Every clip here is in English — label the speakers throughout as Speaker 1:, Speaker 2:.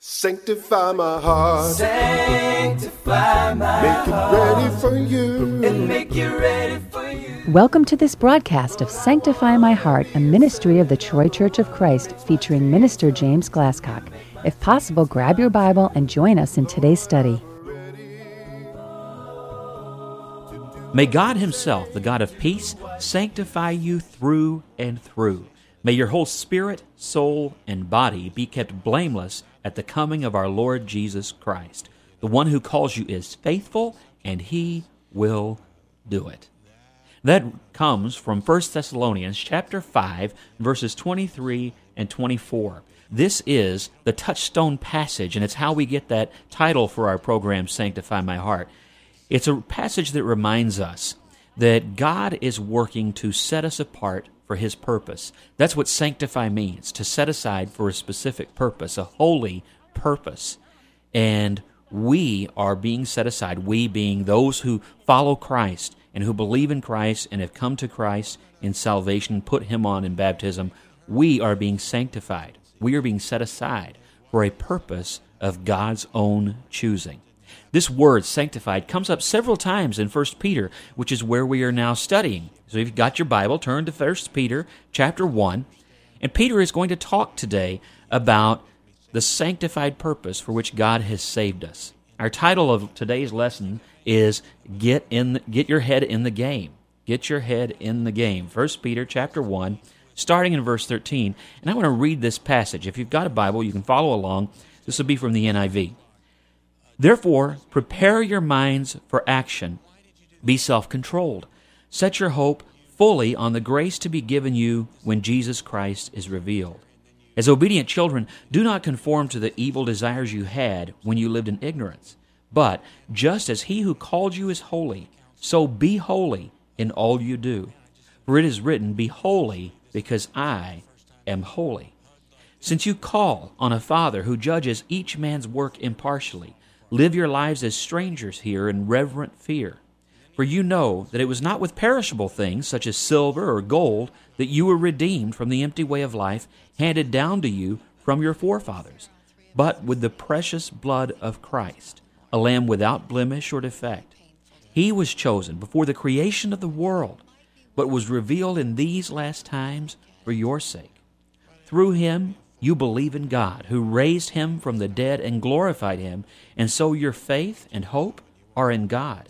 Speaker 1: Sanctify my heart.
Speaker 2: Sanctify my
Speaker 1: Make it
Speaker 2: heart.
Speaker 1: ready for you.
Speaker 2: And make it ready for you.
Speaker 3: Welcome to this broadcast of Sanctify My Heart, a ministry of the Troy Church of Christ featuring Minister James Glasscock. If possible, grab your Bible and join us in today's study.
Speaker 4: May God Himself, the God of peace, sanctify you through and through. May your whole spirit, soul, and body be kept blameless at the coming of our Lord Jesus Christ. The one who calls you is faithful, and He will do it. That comes from 1 Thessalonians chapter 5, verses 23 and 24. This is the touchstone passage, and it's how we get that title for our program, Sanctify My Heart. It's a passage that reminds us that God is working to set us apart for His purpose. That's what sanctify means, to set aside for a specific purpose, a holy purpose. And we are being set aside, we being those who follow Christ and who believe in Christ and have come to Christ in salvation, put Him on in baptism. We are being sanctified. We are being set aside for a purpose of God's own choosing. This word, sanctified, comes up several times in 1 Peter, which is where we are now studying. So if you've got your Bible, turn to 1 Peter chapter 1. And Peter is going to talk today about the sanctified purpose for which God has saved us. Our title of today's lesson is Get Your Head in the Game. Get your head in the game. 1 Peter chapter 1, starting in verse 13. And I want to read this passage. If you've got a Bible, you can follow along. This will be from the NIV. Therefore, prepare your minds for action. Be self-controlled. Set your hope fully on the grace to be given you when Jesus Christ is revealed. As obedient children, do not conform to the evil desires you had when you lived in ignorance. But just as He who called you is holy, so be holy in all you do. For it is written, Be holy, because I am holy. Since you call on a Father who judges each man's work impartially, live your lives as strangers here in reverent fear. For you know that it was not with perishable things, such as silver or gold, that you were redeemed from the empty way of life handed down to you from your forefathers, but with the precious blood of Christ, a lamb without blemish or defect. He was chosen before the creation of the world, but was revealed in these last times for your sake. Through Him you believe in God, who raised Him from the dead and glorified Him, and so your faith and hope are in God.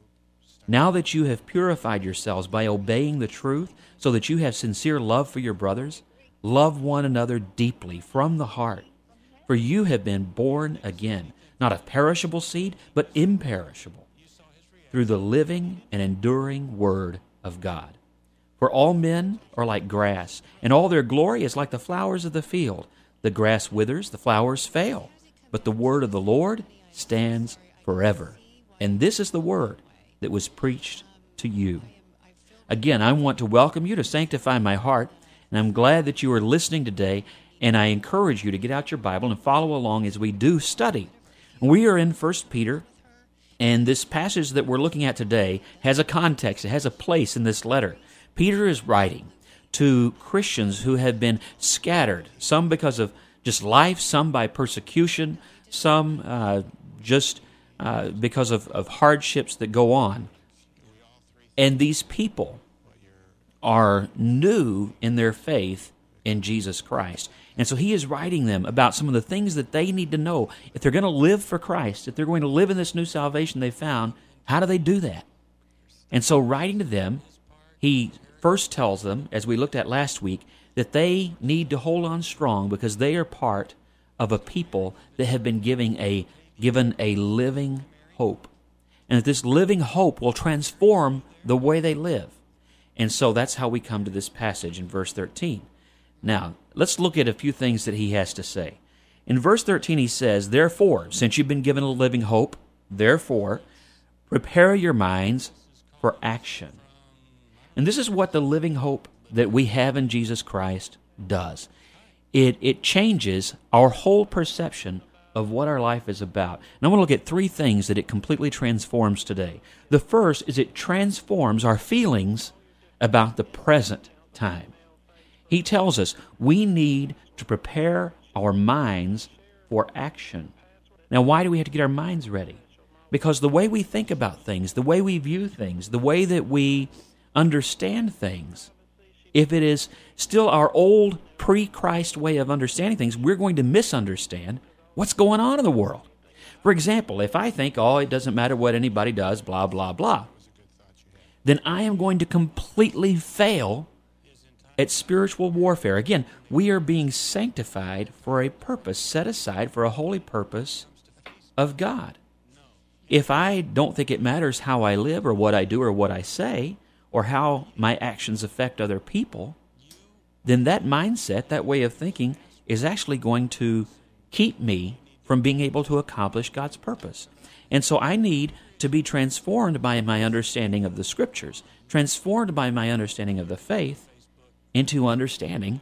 Speaker 4: Now that you have purified yourselves by obeying the truth, so that you have sincere love for your brothers, love one another deeply from the heart. For you have been born again, not of perishable seed, but imperishable, through the living and enduring Word of God. For all men are like grass, and all their glory is like the flowers of the field. The grass withers, the flowers fail, but the word of the Lord stands forever. And this is the word that was preached to you. Again, I want to welcome you to Sanctify My Heart, and I'm glad that you are listening today, and I encourage you to get out your Bible and follow along as we do study. We are in 1 Peter, and this passage that we're looking at today has a context, it has a place in this letter. Peter is writing to Christians who have been scattered, some because of just life, some by persecution, some just because of hardships that go on. And these people are new in their faith in Jesus Christ. And so he is writing them about some of the things that they need to know. If they're going to live for Christ, if they're going to live in this new salvation they found, how do they do that? And so writing to them, he first tells them, as we looked at last week, that they need to hold on strong because they are part of a people that have been given a living hope. And that this living hope will transform the way they live. And so that's how we come to this passage in verse 13. Now, let's look at a few things that he has to say. In verse 13 he says, Therefore, since you've been given a living hope, therefore, prepare your minds for action. And this is what the living hope that we have in Jesus Christ does. It changes our whole perception of what our life is about. And I want to look at three things that it completely transforms today. The first is it transforms our feelings about the present time. He tells us we need to prepare our minds for action. Now, why do we have to get our minds ready? Because the way we think about things, the way we view things, the way that we understand things, if it is still our old pre-Christ way of understanding things, we're going to misunderstand what's going on in the world. For example, if I think, it doesn't matter what anybody does, blah, blah, blah, then I am going to completely fail at spiritual warfare. Again, we are being sanctified for a purpose, set aside for a holy purpose of God. If I don't think it matters how I live or what I do or what I say or how my actions affect other people, then that mindset, that way of thinking, is actually going to keep me from being able to accomplish God's purpose. And so I need to be transformed by my understanding of the Scriptures, transformed by my understanding of the faith, into understanding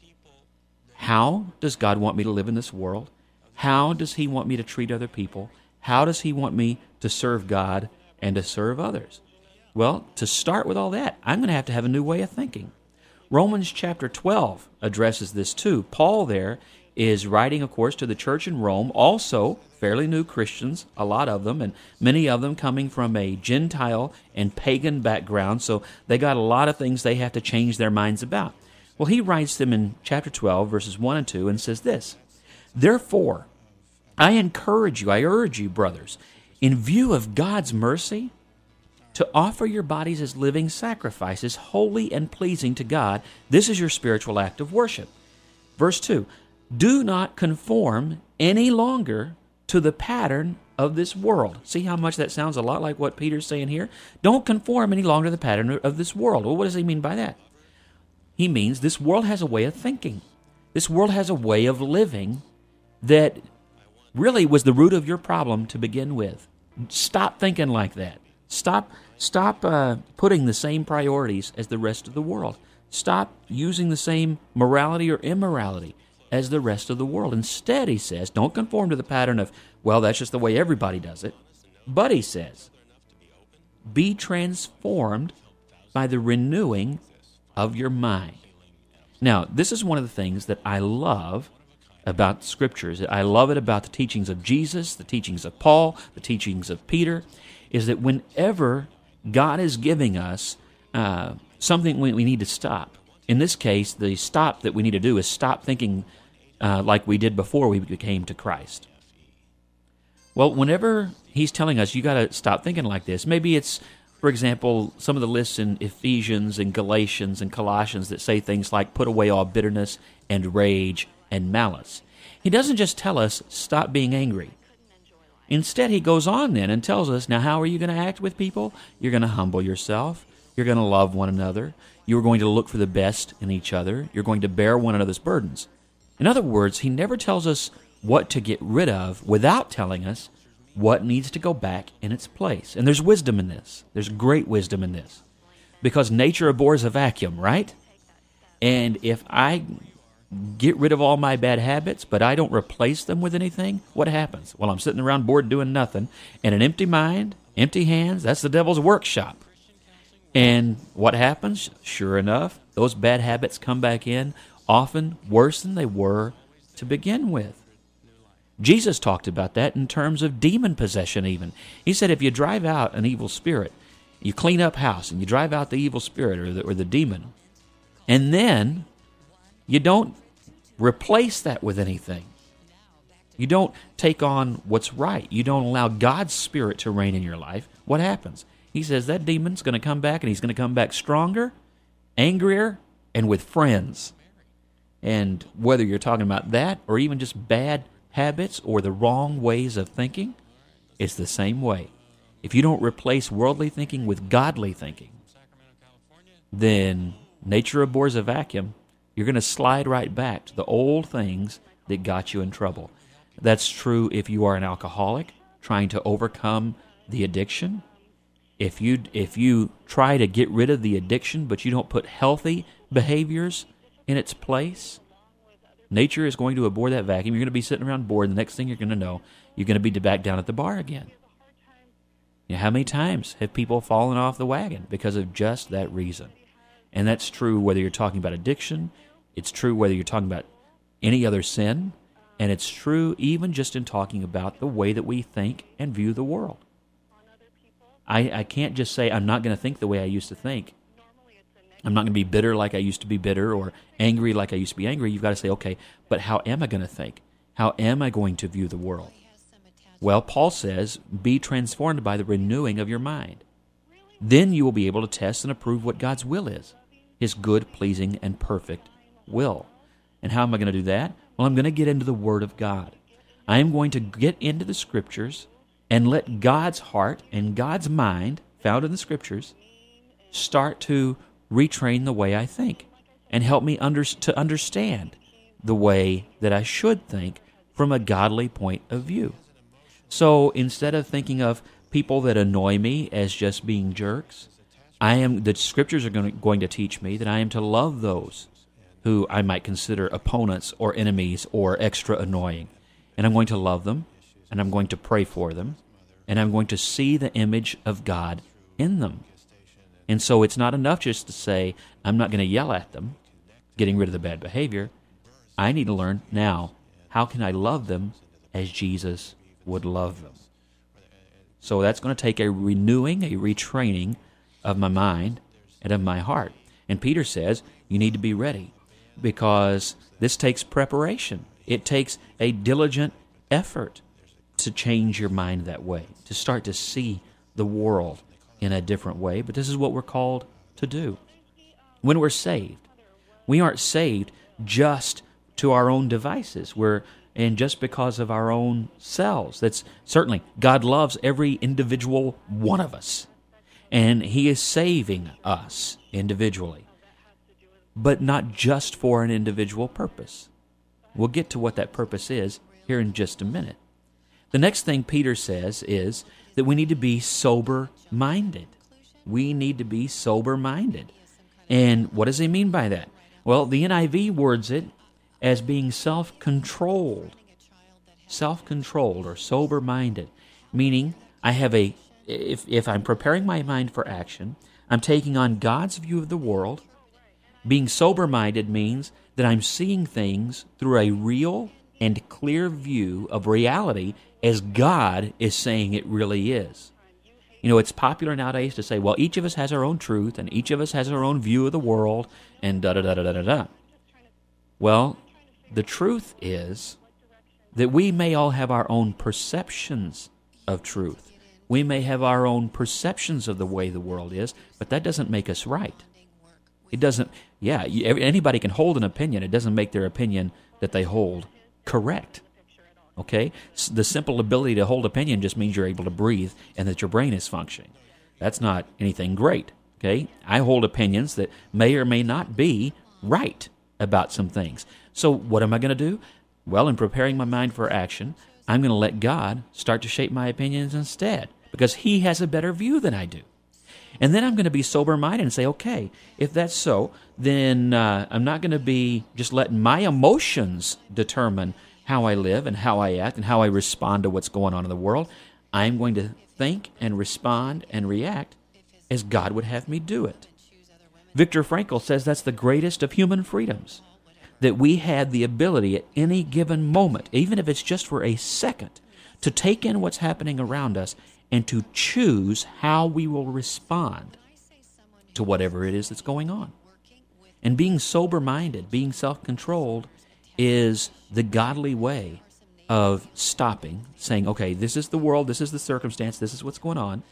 Speaker 4: how does God want me to live in this world? How does He want me to treat other people? How does He want me to serve God and to serve others? Well, to start with all that, I'm going to have a new way of thinking. Romans chapter 12 addresses this too. Paul there is writing, of course, to the church in Rome, also fairly new Christians, a lot of them, and many of them coming from a Gentile and pagan background, so they got a lot of things they have to change their minds about. Well, he writes them in chapter 12, verses 1 and 2, and says this, "Therefore, I urge you, brothers, in view of God's mercy, to offer your bodies as living sacrifices, holy and pleasing to God. This is your spiritual act of worship." Verse 2, "Do not conform any longer to the pattern of this world." See how much that sounds a lot like what Peter's saying here? Don't conform any longer to the pattern of this world. Well, what does he mean by that? He means this world has a way of thinking. This world has a way of living that really was the root of your problem to begin with. Stop thinking like that. Stop putting the same priorities as the rest of the world. Stop using the same morality or immorality as the rest of the world. Instead, he says, don't conform to the pattern of, well, that's just the way everybody does it. But he says, be transformed by the renewing of your mind. Now, this is one of the things that I love about Scriptures. I love it about the teachings of Jesus, the teachings of Paul, the teachings of Peter, is that whenever God is giving us something we need to stop, in this case, the stop that we need to do is stop thinking like we did before we came to Christ. Well, whenever he's telling us you got to stop thinking like this, maybe it's, for example, some of the lists in Ephesians and Galatians and Colossians that say things like put away all bitterness and rage and malice. He doesn't just tell us stop being angry. Instead, he goes on then and tells us, now how are you going to act with people? You're going to humble yourself. You're going to love one another. You're going to look for the best in each other. You're going to bear one another's burdens. In other words, he never tells us what to get rid of without telling us what needs to go back in its place. And there's wisdom in this. There's great wisdom in this. Because nature abhors a vacuum, right? And if I get rid of all my bad habits, but I don't replace them with anything, what happens? Well, I'm sitting around bored doing nothing, and an empty mind, empty hands, that's the devil's workshop. And what happens? Sure enough, those bad habits come back in, often worse than they were to begin with. Jesus talked about that in terms of demon possession even. He said if you drive out an evil spirit, you clean up house, and you drive out the evil spirit or the demon, and then you don't replace that with anything. You don't take on what's right. You don't allow God's Spirit to reign in your life. What happens? He says that demon's going to come back, and he's going to come back stronger, angrier, and with friends. And whether you're talking about that or even just bad habits or the wrong ways of thinking, it's the same way. If you don't replace worldly thinking with godly thinking, then nature abhors a vacuum. You're going to slide right back to the old things that got you in trouble. That's true if you are an alcoholic trying to overcome the addiction. If you try to get rid of the addiction, but you don't put healthy behaviors in its place, nature is going to abhor that vacuum. You're going to be sitting around bored, and the next thing you're going to know, you're going to be back down at the bar again. You know, how many times have people fallen off the wagon because of just that reason? And that's true whether you're talking about addiction, it's true whether you're talking about any other sin, And it's true even just in talking about the way that we think and view the world. I can't just say, I'm not going to think the way I used to think. I'm not going to be bitter like I used to be bitter or angry like I used to be angry. You've got to say, okay, but how am I going to think? How am I going to view the world? Well, Paul says, be transformed by the renewing of your mind. Then you will be able to test and approve what God's will is, His good, pleasing, and perfect will. And how am I going to do that? Well, I'm going to get into the Word of God. I am going to get into the Scriptures and let God's heart and God's mind, found in the Scriptures, start to retrain the way I think and help me to understand the way that I should think from a godly point of view. So instead of thinking of people that annoy me as just being jerks, the Scriptures are going to teach me that I am to love those who I might consider opponents or enemies or extra annoying. And I'm going to love them, and I'm going to pray for them, and I'm going to see the image of God in them. And so it's not enough just to say, I'm not going to yell at them, getting rid of the bad behavior. I need to learn now, how can I love them as Jesus would love them? So that's going to take a renewing, a retraining of my mind and of my heart. And Peter says, you need to be ready, because this takes preparation. It takes a diligent effort to change your mind that way, to start to see the world in a different way. But this is what we're called to do. When we're saved, we aren't saved just to our own devices. And just because of our own selves. That's certainly, God loves every individual one of us, and He is saving us individually, but not just for an individual purpose. We'll get to what that purpose is here in just a minute. The next thing Peter says is that we need to be sober-minded. We need to be sober-minded. And what does he mean by that? Well, the NIV words it as being self-controlled or sober-minded, meaning I have if I'm preparing my mind for action, I'm taking on God's view of the world. Being sober-minded means that I'm seeing things through a real and clear view of reality as God is saying it really is. You know, it's popular nowadays to say, well, each of us has our own truth, and each of us has our own view of the world, and da-da-da-da-da-da. Well, the truth is that we may all have our own perceptions of truth. We may have our own perceptions of the way the world is, but that doesn't make us right. It doesn't, anybody can hold an opinion. It doesn't make their opinion that they hold correct. Okay? The simple ability to hold opinion just means you're able to breathe and that your brain is functioning. That's not anything great. Okay? I hold opinions that may or may not be right about some things. So what am I going to do? Well, in preparing my mind for action, I'm going to let God start to shape my opinions instead, because He has a better view than I do. And then I'm going to be sober-minded and say, okay, if that's so, then I'm not going to be just letting my emotions determine how I live and how I act and how I respond to what's going on in the world. I'm going to think and respond and react as God would have me do it. Viktor Frankl says that's the greatest of human freedoms, that we had the ability at any given moment, even if it's just for a second, to take in what's happening around us and to choose how we will respond to whatever it is that's going on. And being sober-minded, being self-controlled, is the godly way of stopping, saying, okay, this is the world, this is the circumstance, this is what's going on.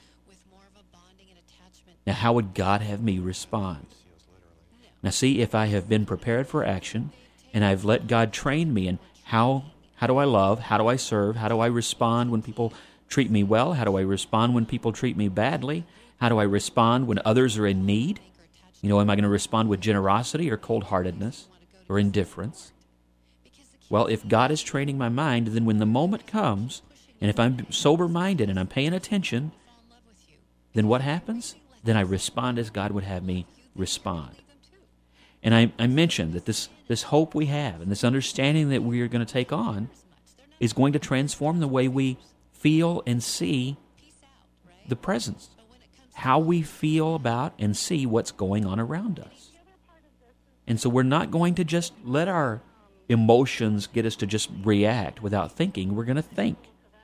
Speaker 4: Now, how would God have me respond? Now, see, if I have been prepared for action, and I've let God train me in how do I love, how do I serve, how do I respond when people treat me well, how do I respond when people treat me badly, how do I respond when others are in need? You know, am I going to respond with generosity or cold-heartedness or indifference? Well, if God is training my mind, then when the moment comes, and if I'm sober-minded and I'm paying attention, then what happens? Then I respond as God would have me respond. And I mentioned that this hope we have and this understanding that we are going to take on is going to transform the way we feel and see the presence, how we feel about and see what's going on around us. And so we're not going to just let our emotions get us to just react without thinking. We're going to think.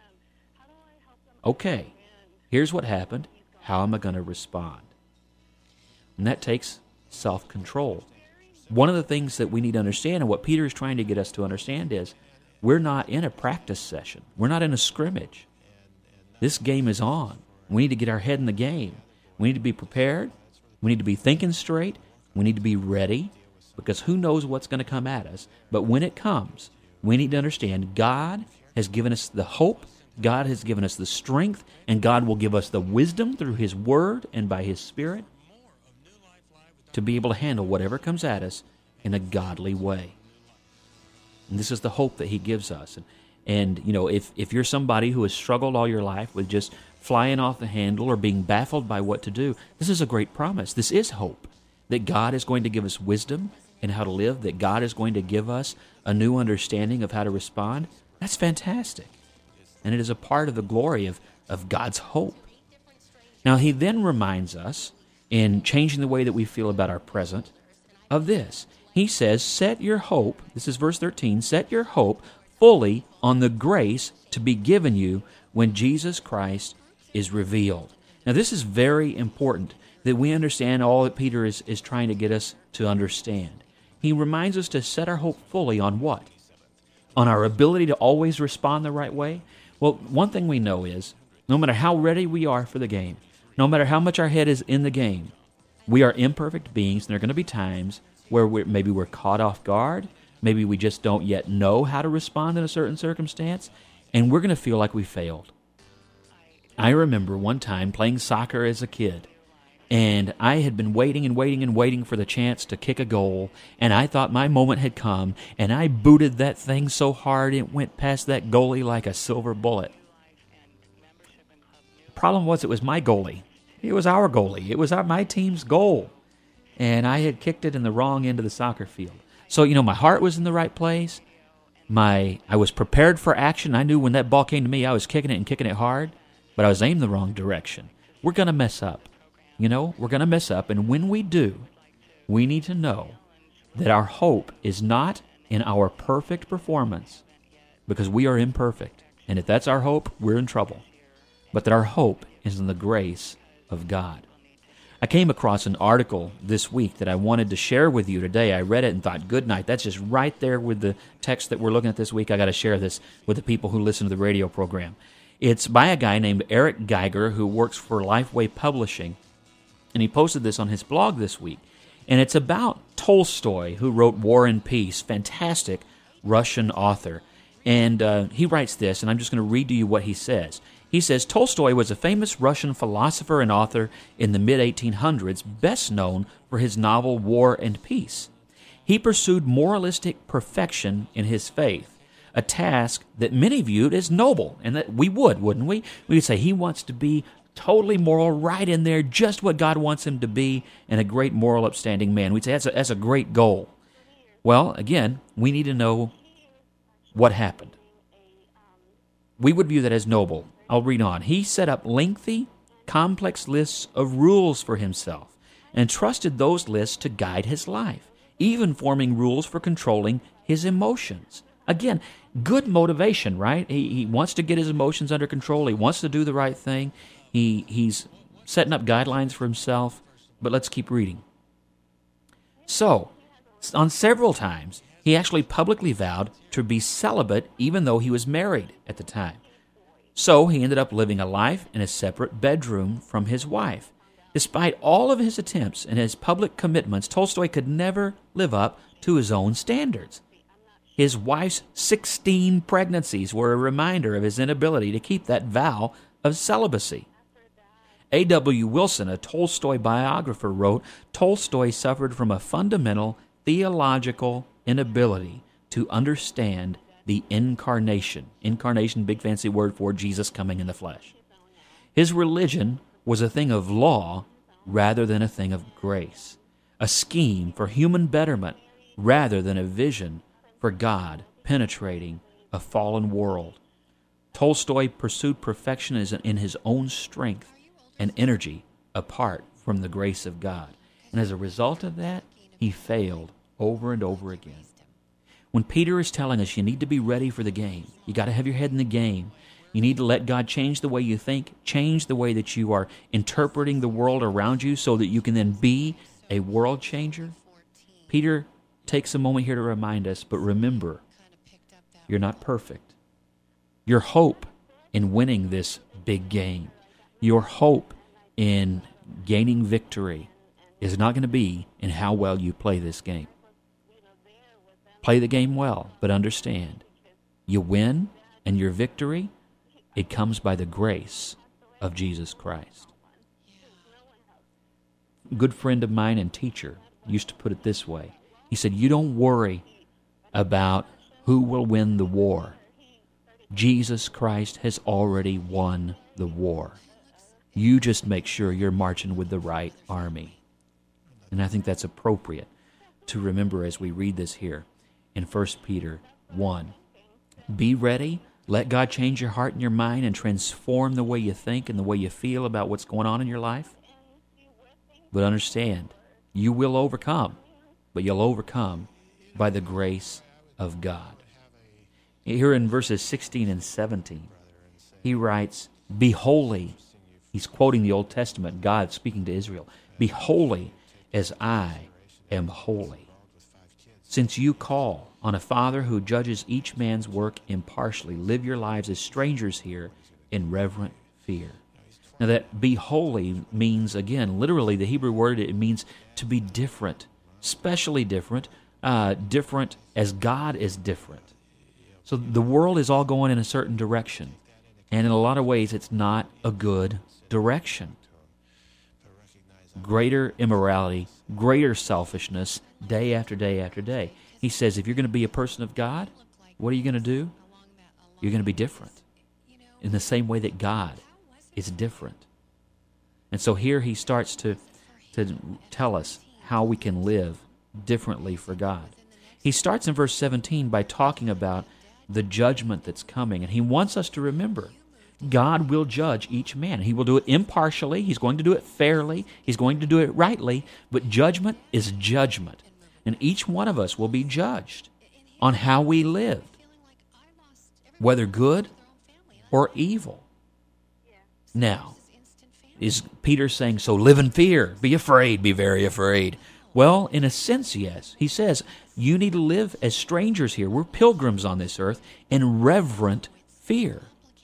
Speaker 4: Okay, here's what happened. How am I going to respond? And that takes self-control. One of the things that we need to understand, and what Peter is trying to get us to understand, is we're not in a practice session. We're not in a scrimmage. This game is on. We need to get our head in the game. We need to be prepared. We need to be thinking straight. We need to be ready, because who knows what's going to come at us. But when it comes, we need to understand God has given us the hope, God has given us the strength, and God will give us the wisdom through His Word and by His Spirit to be able to handle whatever comes at us in a godly way. And this is the hope that He gives us. And you know, if you're somebody who has struggled all your life with just flying off the handle or being baffled by what to do, this is a great promise. This is hope, that God is going to give us wisdom in how to live, that God is going to give us a new understanding of how to respond. That's fantastic. And it is a part of the glory of God's hope. Now, He then reminds us, in changing the way that we feel about our present, of this. He says, set your hope, this is verse 13, set your hope fully on the grace to be given you when Jesus Christ is revealed. Now, this is very important, that we understand all that Peter is trying to get us to understand. He reminds us to set our hope fully on what? On our ability to always respond the right way? Well, one thing we know is, no matter how ready we are for the game, no matter how much our head is in the game, we are imperfect beings, and there are going to be times where maybe we're caught off guard, maybe we just don't yet know how to respond in a certain circumstance, and we're going to feel like we failed. I remember one time playing soccer as a kid, and I had been waiting for the chance to kick a goal, and I thought my moment had come, and I booted that thing so hard it went past that goalie like a silver bullet. The problem was, it was my goalie. It was our goalie. It was my team's goal, and I had kicked it in the wrong end of the soccer field. So, you know, my heart was in the right place. I was prepared for action. I knew when that ball came to me, I was kicking it and kicking it hard, but I was aimed the wrong direction. We're going to mess up. You know, we're going to mess up, and when we do, we need to know that our hope is not in our perfect performance, because we are imperfect, and if that's our hope, we're in trouble, but that our hope is in the grace of God. I came across an article this week that I wanted to share with you today. I read it and thought, good night, that's just right there with the text that we're looking at this week. I got to share this with the people who listen to the radio program. It's by a guy named Eric Geiger, who works for Lifeway Publishing, and he posted this on his blog this week. And it's about Tolstoy, who wrote War and Peace, fantastic Russian author. And he writes this, and I'm just going to read to you what he says. He says, Tolstoy was a famous Russian philosopher and author in the mid-1800s, best known for his novel War and Peace. He pursued moralistic perfection in his faith, a task that many viewed as noble, and that we would, wouldn't we? We would say he wants to be totally moral, right in there, just what God wants him to be, and a great moral upstanding man. We'd say that's a great goal. Well, again, we need to know what happened. We would view that as noble. I'll read on. He set up lengthy, complex lists of rules for himself and trusted those lists to guide his life, even forming rules for controlling his emotions. Again, good motivation, right? He wants to get his emotions under control. He wants to do the right thing. He's setting up guidelines for himself. But let's keep reading. So, on several times, he actually publicly vowed to be celibate even though he was married at the time. So he ended up living a life in a separate bedroom from his wife. Despite all of his attempts and his public commitments, Tolstoy could never live up to his own standards. His wife's 16 pregnancies were a reminder of his inability to keep that vow of celibacy. A.W. Wilson, a Tolstoy biographer, wrote, Tolstoy suffered from a fundamental theological inability to understand the incarnation. Incarnation, big fancy word for Jesus coming in the flesh. His religion was a thing of law rather than a thing of grace, a scheme for human betterment rather than a vision for God penetrating a fallen world. Tolstoy pursued perfection in his own strength and energy apart from the grace of God. And as a result of that, he failed over and over again. When Peter is telling us you need to be ready for the game, you got to have your head in the game. You need to let God change the way you think, change the way that you are interpreting the world around you so that you can then be a world changer. Peter takes a moment here to remind us, but remember, you're not perfect. Your hope in winning this big game, your hope in gaining victory is not going to be in how well you play this game. Play the game well, but understand, you win, and your victory, it comes by the grace of Jesus Christ. A good friend of mine and teacher used to put it this way. He said, you don't worry about who will win the war. Jesus Christ has already won the war. You just make sure you're marching with the right army. And I think that's appropriate to remember as we read this here in 1 Peter 1. Be ready. Let God change your heart and your mind and transform the way you think and the way you feel about what's going on in your life. But understand, you will overcome, but you'll overcome by the grace of God. Here in verses 16 and 17, he writes, be holy. He's quoting the Old Testament, God speaking to Israel. Be holy as I am holy. Since you call on a Father who judges each man's work impartially, live your lives as strangers here in reverent fear. Now that be holy means, again, literally the Hebrew word, it means to be different, specially different, different as God is different. So the world is all going in a certain direction, and in a lot of ways it's not a good direction. Greater immorality, greater selfishness, day after day after day. He says, if you're going to be a person of God, what are you going to do? You're going to be different in the same way that God is different. And so here he starts to tell us how we can live differently for God. He starts in verse 17 by talking about the judgment that's coming, and he wants us to remember God will judge each man. He will do it impartially. He's going to do it fairly. He's going to do it rightly, but judgment is judgment. And each one of us will be judged on how we lived, whether good or evil. Now, is Peter saying, so live in fear, be afraid, be very afraid? Well, in a sense, yes. He says, you need to live as strangers here. We're pilgrims on this earth in reverent fear.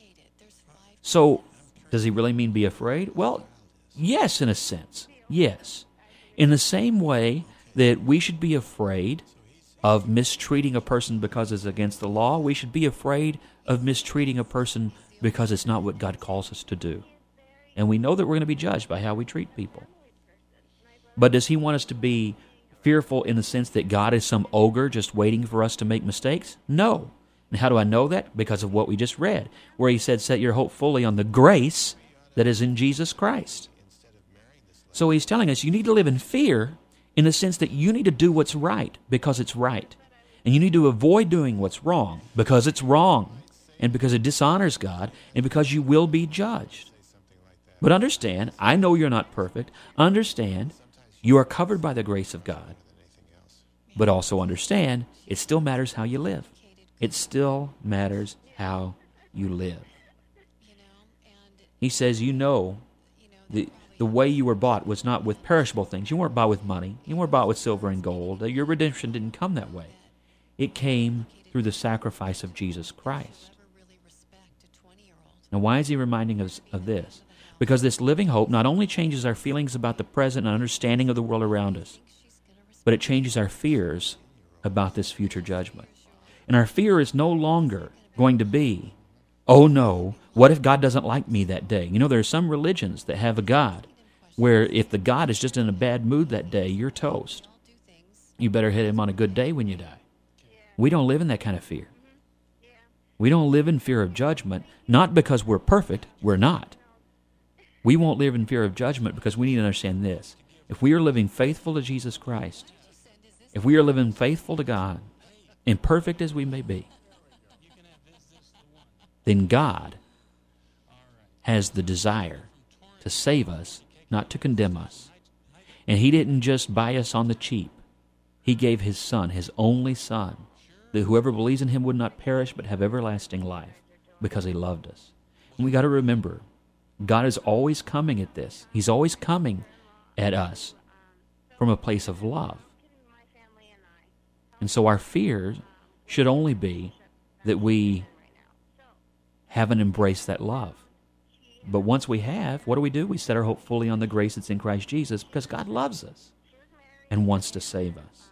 Speaker 4: So, does he really mean be afraid? Well, yes, in a sense, yes. In the same way that we should be afraid of mistreating a person because it's against the law, we should be afraid of mistreating a person because it's not what God calls us to do. And we know that we're going to be judged by how we treat people. But does he want us to be fearful in the sense that God is some ogre just waiting for us to make mistakes? No. And how do I know that? Because of what we just read, where he said, set your hope fully on the grace that is in Jesus Christ. So he's telling us you need to live in fear in the sense that you need to do what's right because it's right. And you need to avoid doing what's wrong because it's wrong and because it dishonors God and because you will be judged. But understand, I know you're not perfect. Understand, you are covered by the grace of God. But also understand, it still matters how you live. It still matters how you live. He says, you know, the way you were bought was not with perishable things. You weren't bought with money. You weren't bought with silver and gold. Your redemption didn't come that way. It came through the sacrifice of Jesus Christ. Now, why is he reminding us of this? Because this living hope not only changes our feelings about the present and understanding of the world around us, but it changes our fears about this future judgment. And our fear is no longer going to be, oh no, what if God doesn't like me that day? You know, there are some religions that have a God where if the God is just in a bad mood that day, you're toast. You better hit him on a good day when you die. We don't live in that kind of fear. We don't live in fear of judgment, not because we're perfect, we're not. We won't live in fear of judgment because we need to understand this. If we are living faithful to Jesus Christ, if we are living faithful to God, imperfect as we may be, then God has the desire to save us, not to condemn us. And he didn't just buy us on the cheap. He gave his Son, his only Son, that whoever believes in him would not perish but have everlasting life, because he loved us. And we got to remember, God is always coming at this. He's always coming at us from a place of love. And so our fear should only be that we haven't embraced that love. But once we have, what do? We set our hope fully on the grace that's in Christ Jesus, because God loves us and wants to save us.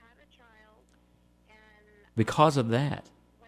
Speaker 4: Because of that,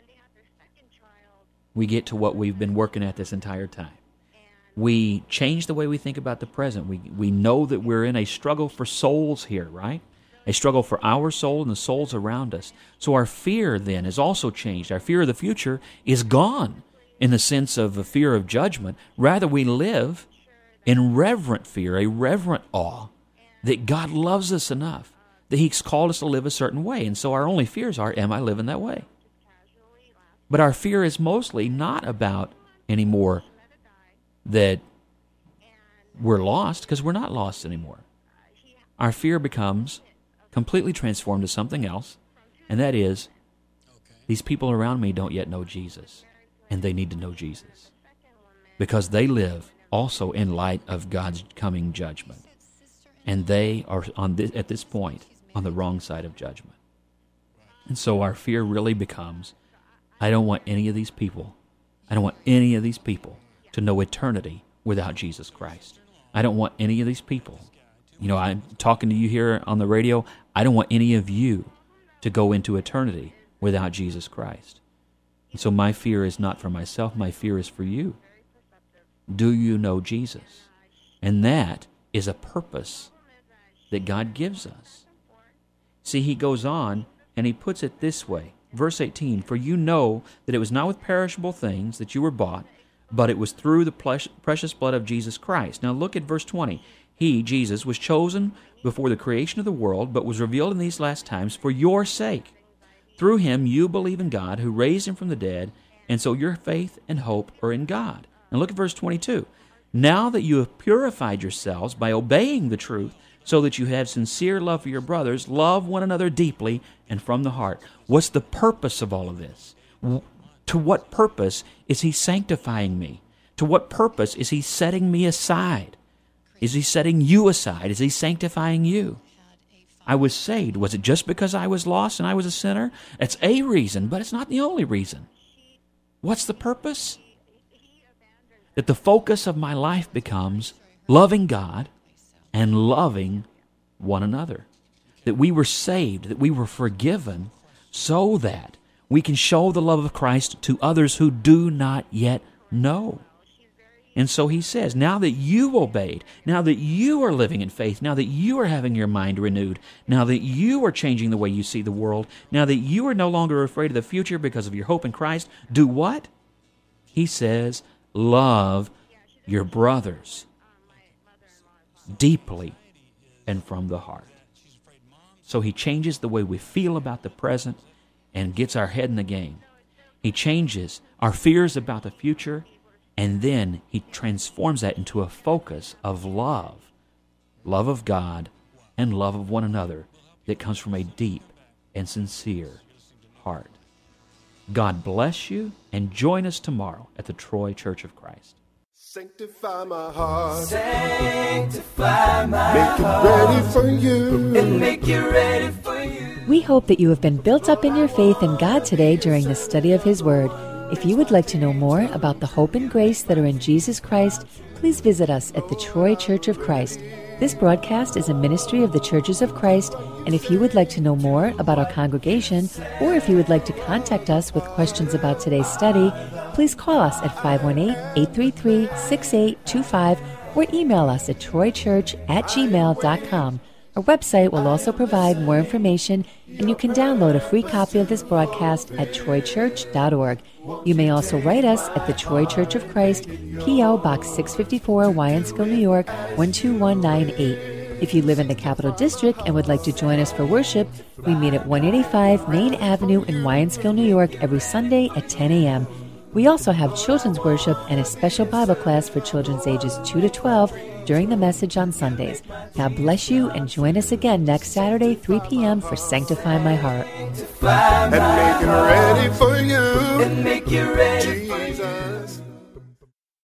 Speaker 4: we get to what we've been working at this entire time. We change the way we think about the present. We know that we're in a struggle for souls here, right? A struggle for our soul and the souls around us. So our fear then is also changed. Our fear of the future is gone in the sense of a fear of judgment. Rather, we live in reverent fear, a reverent awe that God loves us enough, that He's called us to live a certain way. And so our only fears are, am I living that way? But our fear is mostly not about anymore that we're lost, because we're not lost anymore. Our fear becomes completely transformed to something else, and that is, these people around me don't yet know Jesus, and they need to know Jesus, because they live also in light of God's coming judgment, and they are at this point on the wrong side of judgment. And so our fear really becomes, I don't want any of these people to know eternity without Jesus Christ. I don't want any of these people. I'm talking to you here on the radio. I don't want any of you to go into eternity without Jesus Christ. And so my fear is not for myself. My fear is for you. Do you know Jesus? And that is a purpose that God gives us. See, he goes on and he puts it this way. Verse 18, for you know that it was not with perishable things that you were bought, but it was through the precious blood of Jesus Christ. Now look at verse 20. He, Jesus, was chosen before the creation of the world, but was revealed in these last times for your sake. Through him you believe in God, who raised him from the dead, and so your faith and hope are in God. And look at verse 22. Now that you have purified yourselves by obeying the truth, so that you have sincere love for your brothers, love one another deeply and from the heart. What's the purpose of all of this? To what purpose is he sanctifying me? To what purpose is he setting me aside? Is he setting you aside? Is he sanctifying you? I was saved. Was it just because I was lost and I was a sinner? It's a reason, but it's not the only reason. What's the purpose? That the focus of my life becomes loving God and loving one another. That we were saved, that we were forgiven, so that we can show the love of Christ to others who do not yet know. And so he says, now that you obeyed, now that you are living in faith, now that you are having your mind renewed, now that you are changing the way you see the world, now that you are no longer afraid of the future because of your hope in Christ, do what? He says, love your brothers deeply and from the heart. So he changes the way we feel about the present and gets our head in the game. He changes our fears about the future, and then he transforms that into a focus of love of God and love of one another that comes from a deep and sincere heart. God bless you, and join us tomorrow at the Troy Church of Christ.
Speaker 1: Sanctify my heart.
Speaker 2: Sanctify my
Speaker 1: Make
Speaker 2: heart.
Speaker 1: it ready for you.
Speaker 2: And make it ready for you.
Speaker 3: We hope that you have been built up in your faith in God today during the study of His Word. If you would like to know more about the hope and grace that are in Jesus Christ, please visit us at the Troy Church of Christ. This broadcast is a ministry of the Churches of Christ, and if you would like to know more about our congregation, or if you would like to contact us with questions about today's study, please call us at 518-833-6825 or email us at troychurch@gmail.com. Our website will also provide more information, and you can download a free copy of this broadcast at troychurch.org. You may also write us at the Troy Church of Christ, P.O. Box 654, Wyanskill, New York, 12198. If you live in the Capital District and would like to join us for worship, we meet at 185 Main Avenue in Wyanskill, New York, every Sunday at 10 a.m. We also have children's worship and a special Bible class for children's ages 2 to 12 during the message on Sundays. God bless you, and join us again next Saturday, 3 p.m. for Sanctify My Heart.
Speaker 1: And make it ready for you.
Speaker 2: And make you ready